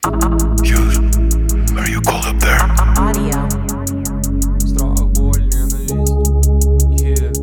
Hughes, are you cold up there? Audio. Страх, боль, ненависть, yeah.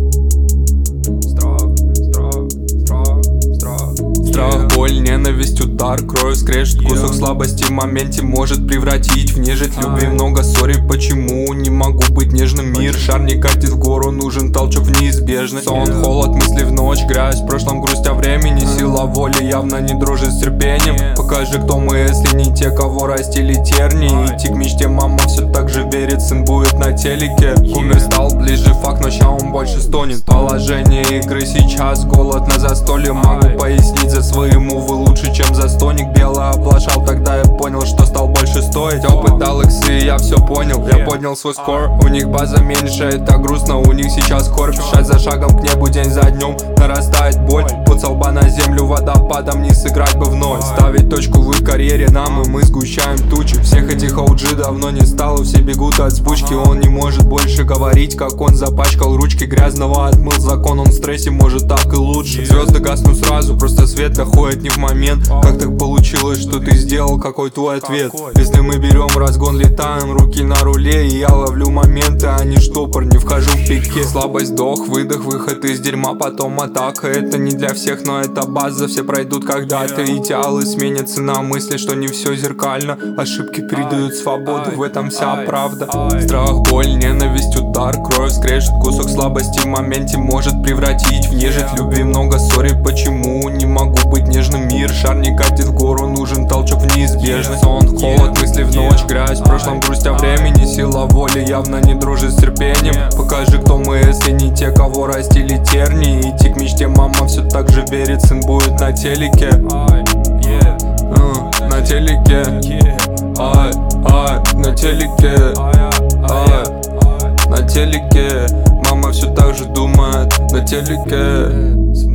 Страх, боль, ненависть, удар, кровь скрежет, кусок слабости в моменте может превратить в нежить. Любви много, сори, почему не могу быть нежным? Мир, шар не катит в гору, нужен толчок в неизбежность. Сон, холод, мысли в ночь, грязь, в прошлом грусть о времени. Сила воли явно не дружит с терпением. Покажи, кто мы, если не те, кого растили тернии. Идти к мечте, мама все так же верит, сын будет на телеке. Умер, стал ближе, факт, но ща он больше стонет. Положение игры сейчас, голод на застолье. Могу пояснить за своему, вы лучше, чем застойник. Белый оплошал, тогда я понял, что стал больше стоить. Опыт дал иксы, я все понял, я поднял свой скор. У них база меньше, это грустно, у них сейчас скорбь. Шаг за шагом к небу, день за днем нарастает боль. Пот со лба на землю, водопадом не сыграть бы вновь. Ставить точку в их карьере нам, и мы сгущаем тучи. Всех этих OG давно не стало, все бегут от сбучки. Он не может больше говорить, как он запачкал ручки. Грязного отмыл закон, он в стрессе, может так и лучше. Звезды гаснут сразу, просто свет доходит не в момент. Как так получилось, что ты сделал, какой твой ответ? Если мы берем разгон, летаем, руки на руле, и я ловлю моменты, а не штопор, не вхожу в пике. Слабость, вдох, выдох, выход из дерьма, потом атака. Это не для всех, но это база, все пройдут когда-то. Идеалы сменятся на мысли, что не все зеркально. Ошибки передают свободу, в этом вся правда. Страх, боль, ненависть, удар, кровь скрежет, кусок слабости в моменте может превратить в нежить. Любви много, сори, почему не могу быть нежным? Мир, шар не катит в гору, нужен толчок в неизбежность. Сон, холод, мысли в ночь, грязь, в прошлом грусть о времени. Сила воли явно не дружит с терпением. Покажи, кто мы, если не те, кого растили тернии. Идти к мечте, мама все так же верит, сын будет на телеке. На телеке, на телеке, на телеке. Мама все так же думает, на телеке.